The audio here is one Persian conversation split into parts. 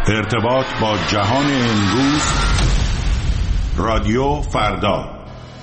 ارتباط با جهان امروز، رادیو فردا.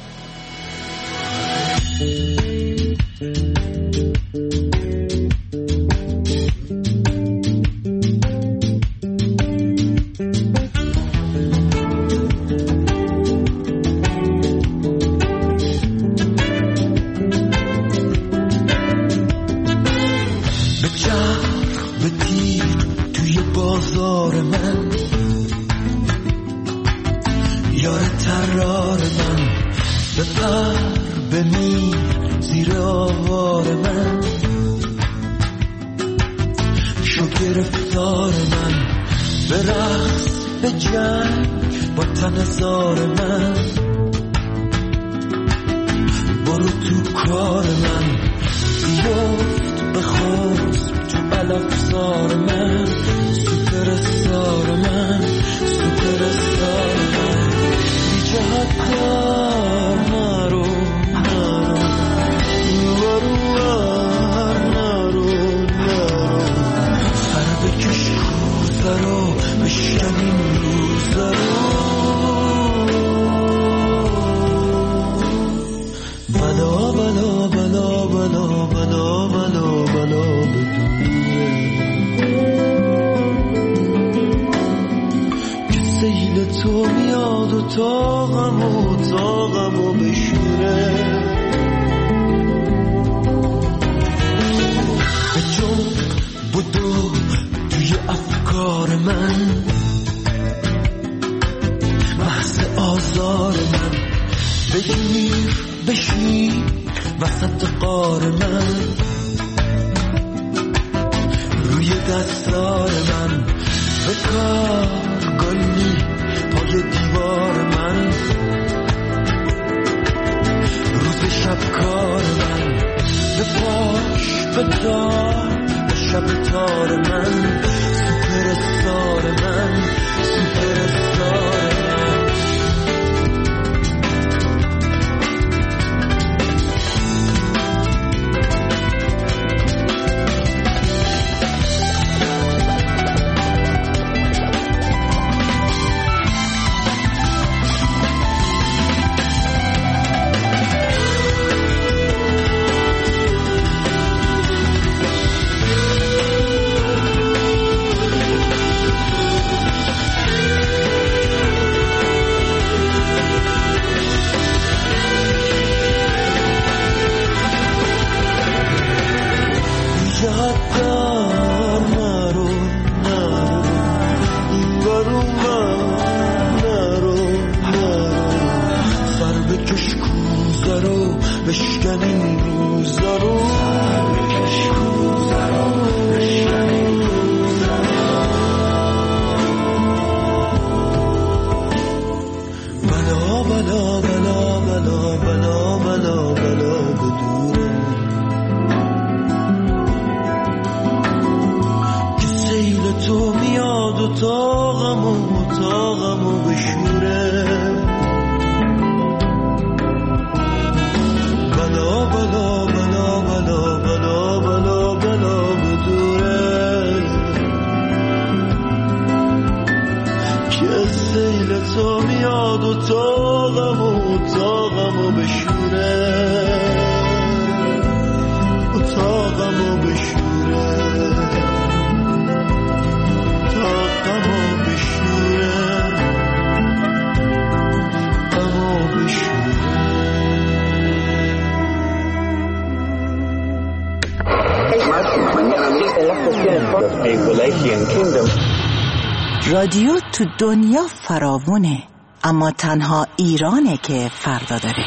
رادیو تو دنیا فراوونه، اما تنها ایرانه که فردا داره.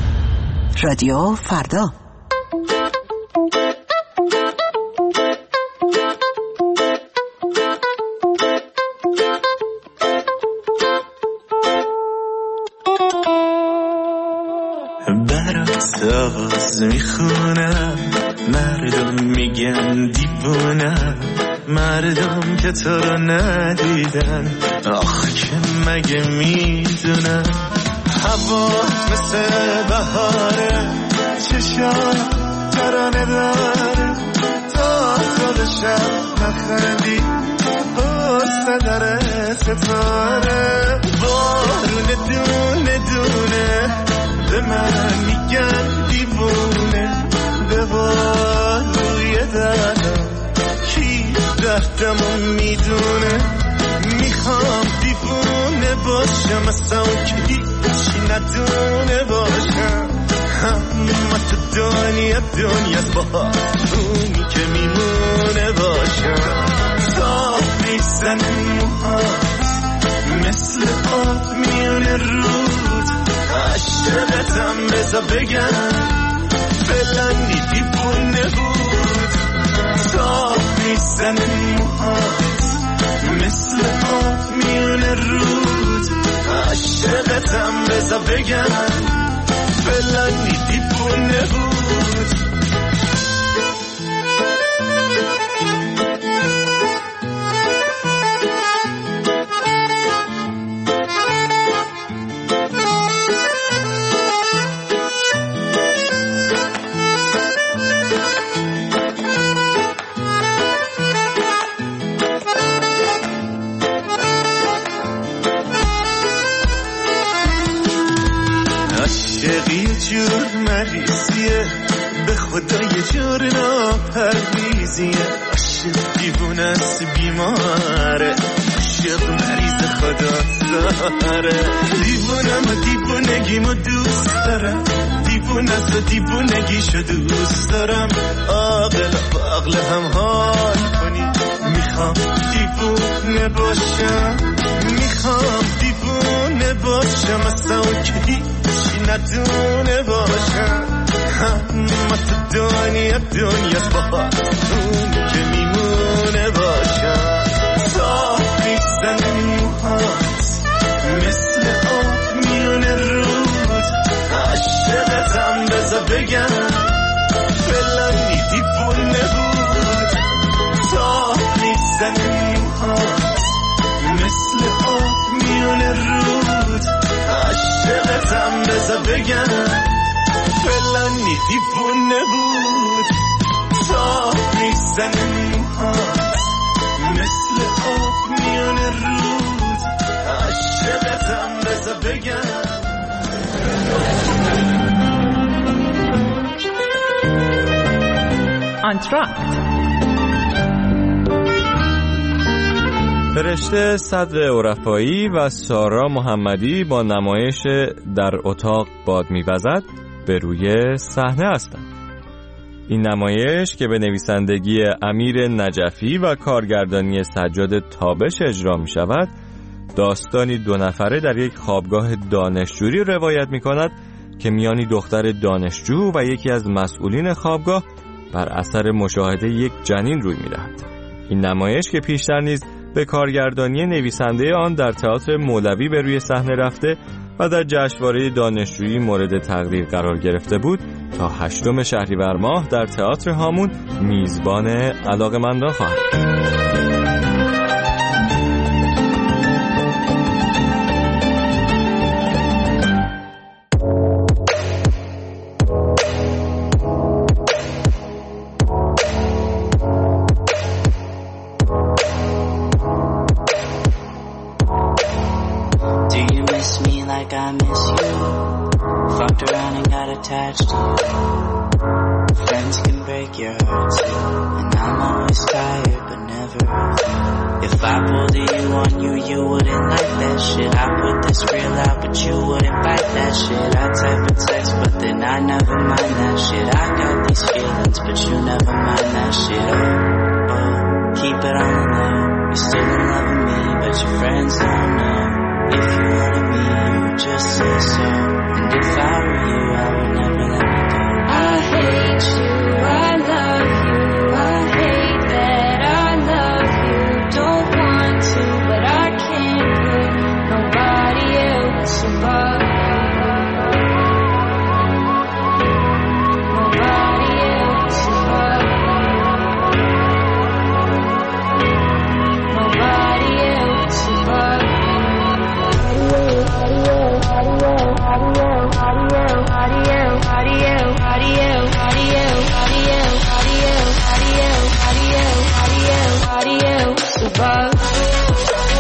رادیو فردا. برات آواز میخونم، مردم میگن دیوونم، مردم که تو رو ندیدن آخ که مگه میدونن. هوا مثل بهاره، چشام ترانه داره، تا خودشم نخندی حسن قدر ستاره بارون دونه دونه به من میگن دیوونه دوار روی دردم کی دردمو میدونه میخوام دیوونه باشم اصلا که هیچی ندونه باشم اما تو دنیاست با اونی که میمونه باشم صاف نیستن موهات مثل آب میونه رود عشقتم بذار بگم فلانی دیوونه بود صاف نیستن موهات مثل آب میونه رود عشقتم بذار بگم فلانی دیوونه بود عاشقی جور مریضیه به خدا یه جور ناپرویزیه عاشق دیوونه است بیماره عاشق مریض خدا داره دیوونم دیوونگیمو دوست دارم دیوونه است و دیوونگیشو دوست دارم عقل هم حال کنی میخوام دیوونه باشم میخوام دیوونه باشم اصلا که هیچی ندونه باشم اما تو دنیاست با اون که میمونه باشم صاف نیستن موهات مثل آب میونه رود عشقتم بذار بگم فلانی دیوونه بود صاف نیستن موهات مثل آب میونه رود عشقتم بذار بگم فلانی دیوونه بود صاف نیستن موهات مثل آب میونه رود عشقتم بذار بگم آنتراکت فرشته صدر عرفایی و سارا محمدی با نمایش در اتاق باد می‌وزد به روی صحنه هستند. این نمایش که به نویسندگی امیر نجفی و کارگردانی سجاد تابش اجرا می شود، داستانی دو نفره در یک خوابگاه دانشجویی روایت می کند که میانی دختر دانشجو و یکی از مسئولین خوابگاه بر اثر مشاهده یک جنین روی می دهد. این نمایش که پیشتر نیز به کارگردانی نویسنده آن در تئاتر مولوی به روی صحنه رفته و در جشنواره دانشجویی مورد تقدیر قرار گرفته بود، تا 8 شهریور ماه در تئاتر هامون میزبان علاقه‌مندان خواهد بود. I miss you. Fucked around and got attached to you. Friends can break your heart too. And I'm always tired but never of you. If I pulled a you on you, you wouldn't like that shit. I put this real out but you wouldn't bite that shit. I type a text but then I never mind that shit. I got these feelings but you never mind that shit. Oh, keep it on the low. You're still in love with me but your friends don't know. If you wanted me, you would just say so. And if I were you, I would never let me go. I hate you, I love you. I hate that I love you. Don't want to, but I can't put nobody else above you. Nobody else above you. Nobody else above you. Above.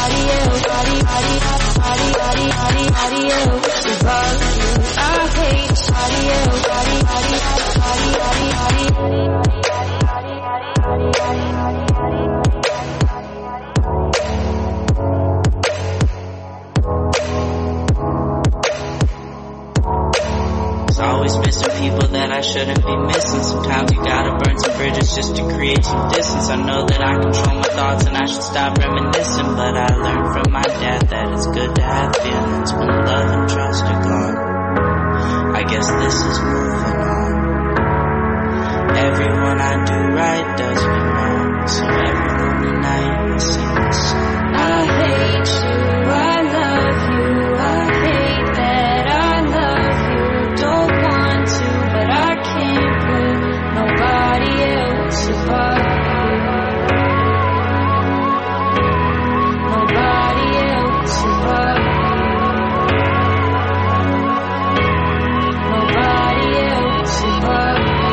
Always missing people that I shouldn't be missing. Sometimes you gotta burn some bridges just to create some distance. I know that I control my thoughts and I should stop reminiscing, but I learned from my dad that it's good to have feelings when love and trust are gone. I guess this is moving on. Everyone I do right does me wrong, so every lonely night I sing this song. I hate you, I love you, I hate that I love you. Don't want to, but I can't put nobody else above you. Nobody else above you. Nobody else above you.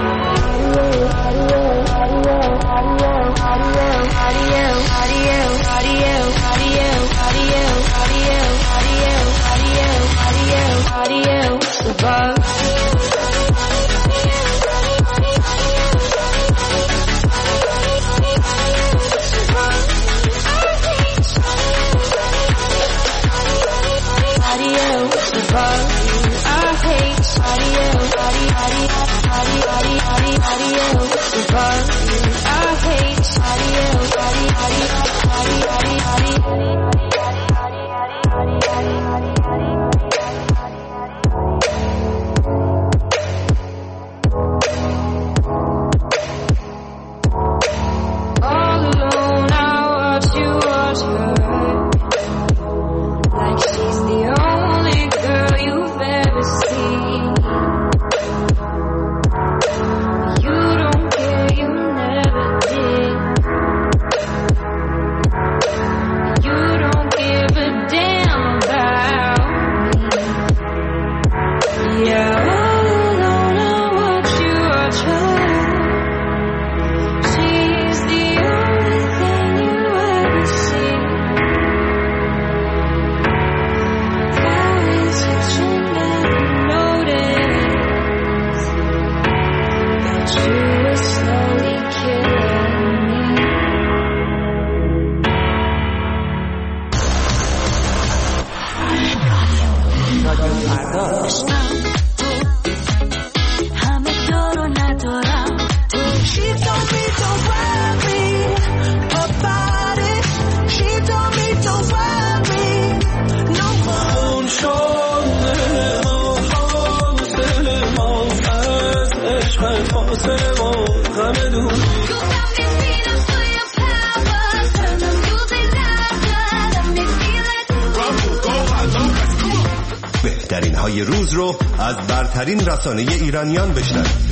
بهترین های روز رو از برترین رسانه ایرانیان بشنوید.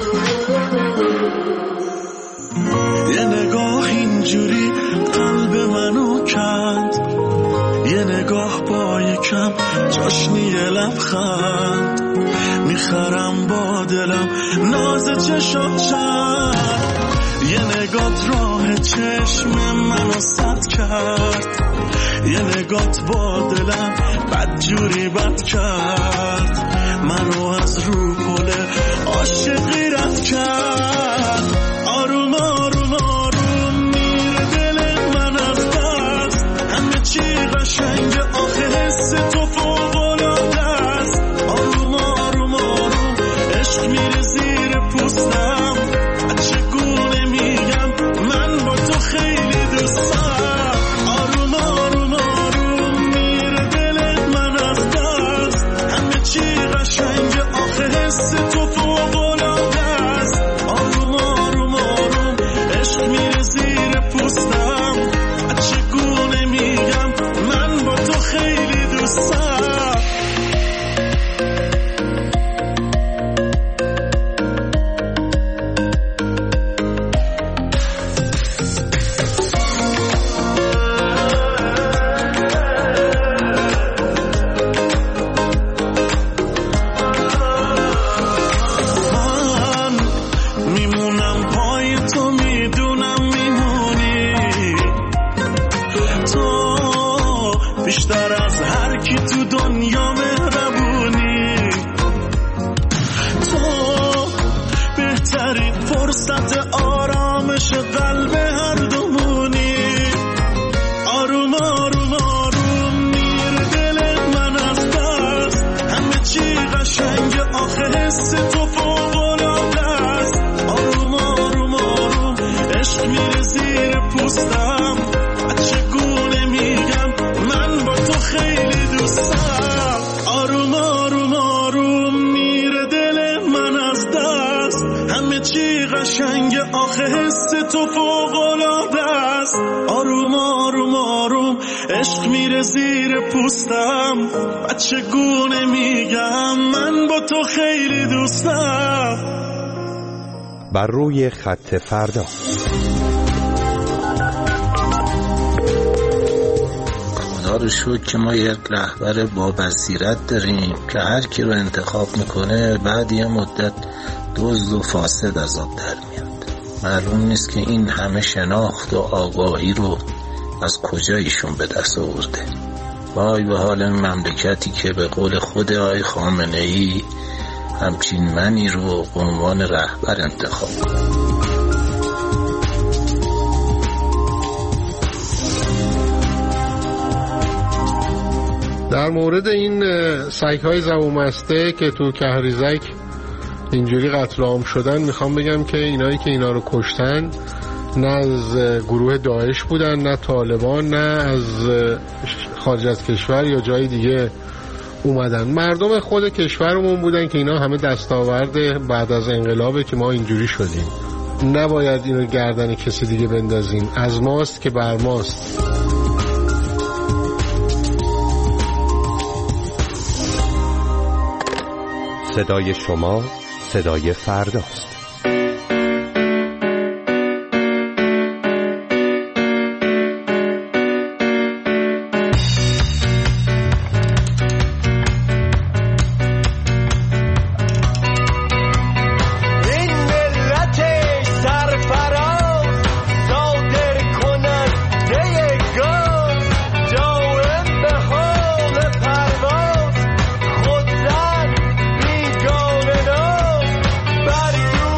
یه نگاه اینجوری قلب منو کند، یه نگاه با یکم چاشنی لبخند، میخرم با دلم ناز چشاشم، یه نگات راه چشم منو سد کرد، یه نگات با دلم بدجوری بد کرد، منو از رو پل عاشقی رد کرد. آروم آروم آروم میره دل من از دست، همه چی قشنگ آخه حس تو فوق‌العاده است. آروم آروم آروم عشق میره زیر پوستم، چگونه میگم من با تو خیلی دوستم. آروم آروم آروم میره دل من از دست، همه چی قشنگ آخه حس تو فوق‌العاده است. بیشتر از هر کی تو دنیا مهربونی. تو بهترین فرصت آرامش قلب هر دومونی. آروم آروم آروم میره دل من از دست، همه چی قشنگ آخه حس تو فوق‌العاده است. آروم آروم آروم عشق میره زیر پوستم، چگونه میگم من با تو خیلی دوستم. آروم آروم آروم میره دل من از دست، همه چی قشنگ آخه حس تو فوق‌العاده است. آروم آروم آروم عشق میره زیر پوستم، چگونه میگم من با تو خیلی دوستم. بر روی خط فردا. خدا رو شکر که ما یک رهبر با بصیرت داریم که هر کی رو انتخاب میکنه بعد یه مدت دزد و فاسد از آب در میاد. معلوم نیست که این همه شناخت و آگاهی رو از کجا ایشون به دست آورده. وای به حال مملکتی که به قول خود آقای خامنه‌ای همچین منی رو به عنوان رهبر انتخاب کنه. در مورد این سگ‌های زبون‌بسته که تو کهریزک اینجوری قتل عام شدن، میخوام بگم که اینایی که اینا رو کشتن نه از گروه داعش بودن، نه طالبان، نه از خارج از کشور یا جای دیگه اومدن. مردم خود کشورمون بودن که اینا همه دستاورد بعد از انقلابه که ما اینجوری شدیم. نباید اینو گردن کسی دیگه بندازیم، از ماست که بر ماست. صدای شما صدای فرداست. Body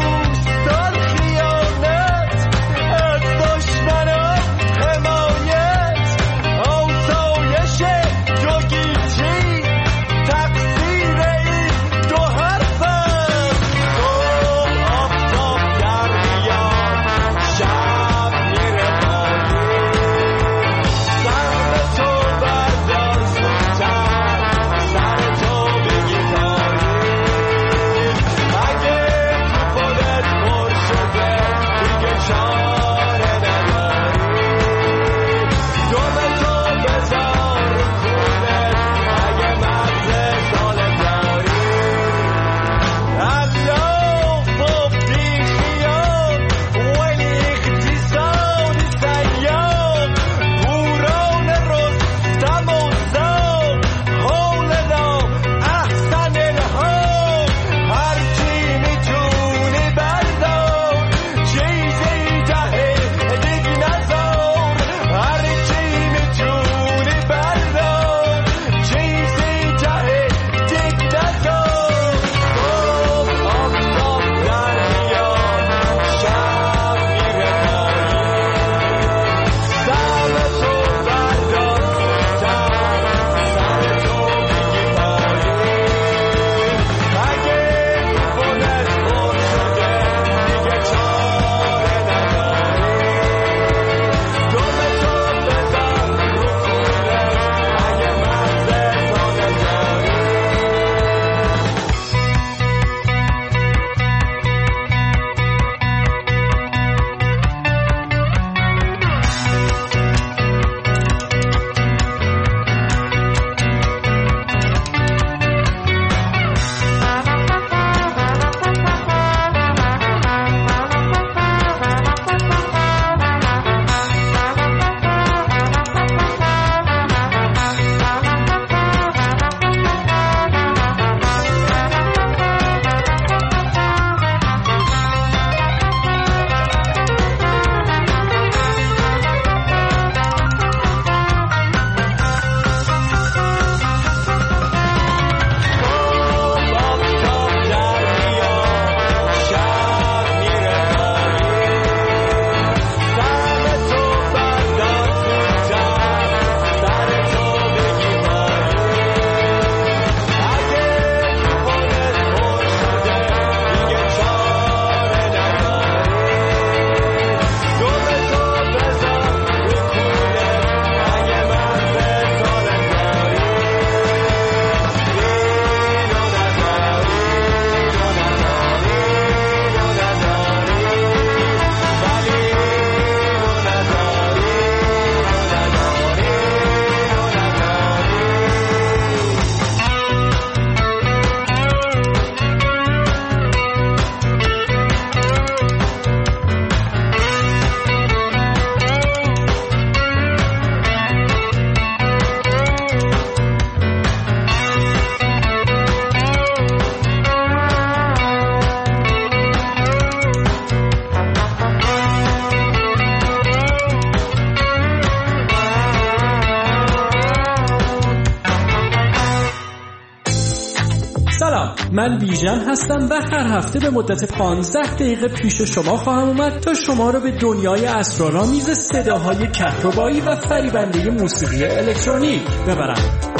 من بیژن هستم و هر هفته به مدت 15 دقیقه پیش شما خواهم اومد تا شما را به دنیای اسرارآمیز صداهای کهربایی و فریبنده موسیقی الکترونیک ببرم.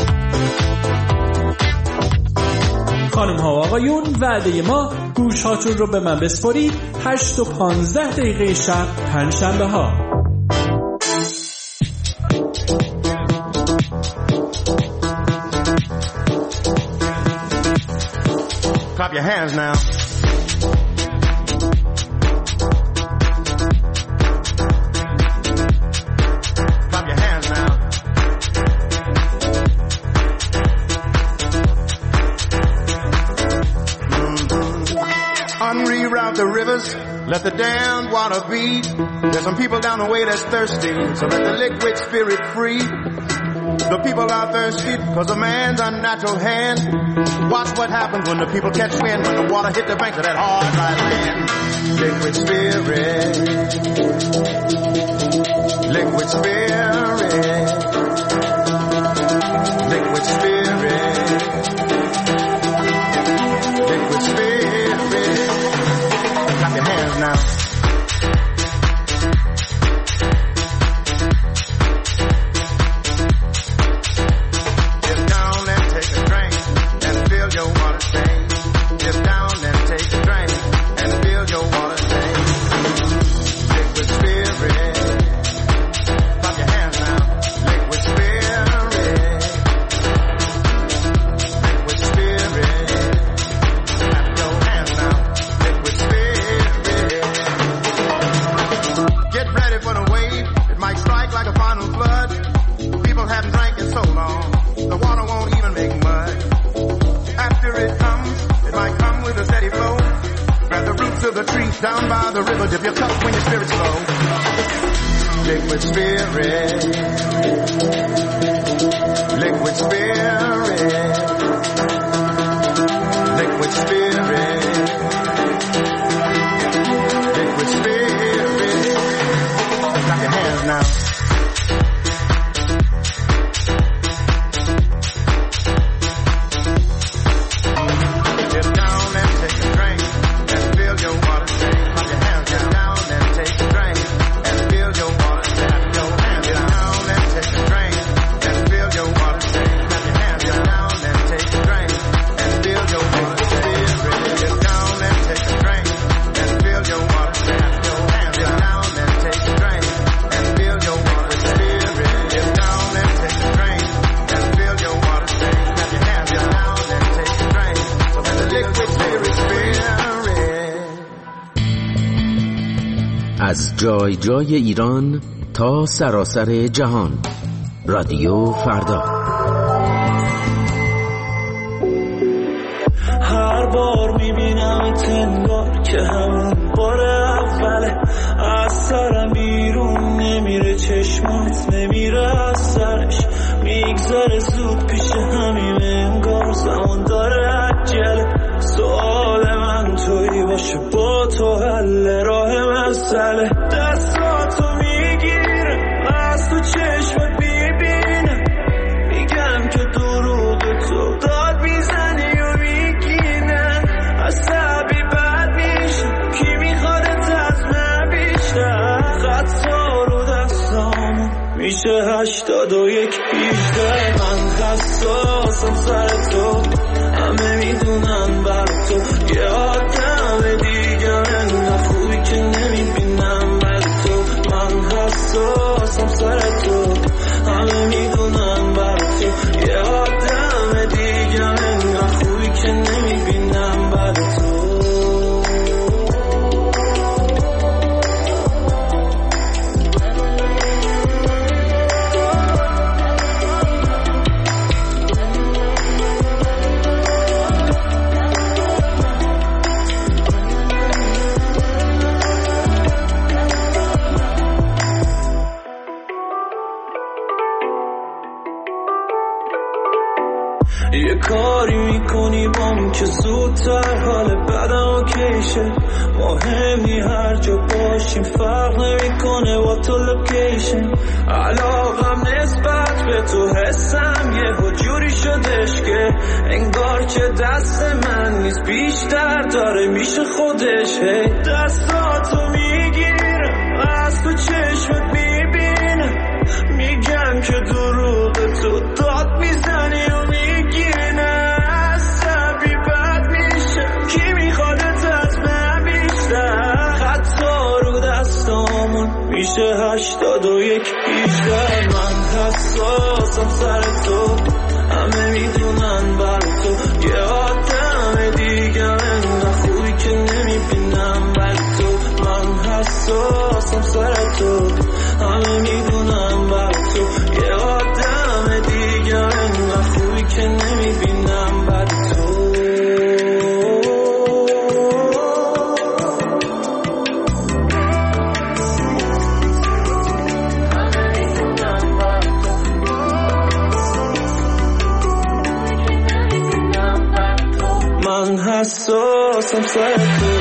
خانم ها و آقایون، وعده ما گوش هاتون رو به من بسپارید 8 و 15 دقیقه شب پنجشنبه ها. Clap your hands now. Clap your hands now. Unreroute the rivers, let the damned water be. There's some people down the way that's thirsty, so let the liquid spirit free. The people are thirsty because of man's unnatural hand. Watch what happens when the people catch wind, when the water hit the banks of that hard, dry land. Liquid spirit, liquid spirit, liquid spirit, liquid spirit. Clap your hands now. Down by the river, dip your cup when your spirit's low. Liquid spirit, liquid spirit, liquid spirit, liquid spirit. Clap your hands now. از جای جای ایران تا سراسر جهان، رادیو فردا. هر بار میبینم تنگار که همون بار اوله، از سرم بیرون نمیره، چشمات نمیره از سرش، میگذره زود پیش همیم، انگار زمان داره عجله. سوال من توی باشه، با تو حل راه مسئله. دستاتو میگیره، از تو چشمت میبینه، میگم که دروغ تو داد میزنی و میگینن، عصبی بد میشه، کی میخوادت از من بیشتر. خطا رو دستامون میشه 81 18. من حساسم سر تو، همه میدونن بر تو، یه آدم دیگر انقدر خوبی که نمیبینم بر تو. من حساسم سر تو، همه میدونن بر تو، یه آدم دیگر انقدر خوبی که نمیبینم بر تو. یه کاری میکنی بام که زودتر حال بدم اوکیشه، مهمی هر جا باشیم فرق نمیکنه با تو لوکیشن. علاقم نسبت به تو حسم یه جوری شدش که انگار که دست من نیست بیشتر داره میشه خودش. دستاتو میگیرم از تو چشمت میبینم میگم که دروغ تو داد میزنی و میگی نه عصبی بد میشم کی میخوادت از من بیشتر حتی رو دستامون میشه 81 بیشتر. من حساسم سر تو همه میدونن بر تو یه آدم دیگه انقدر خوبی که نمیبینم بر تو. من حساسم سر تو همه میدونن بر تو یه آدم دیگه انقدر خوبی که نمیبینم بر تو. من حساسم سر تو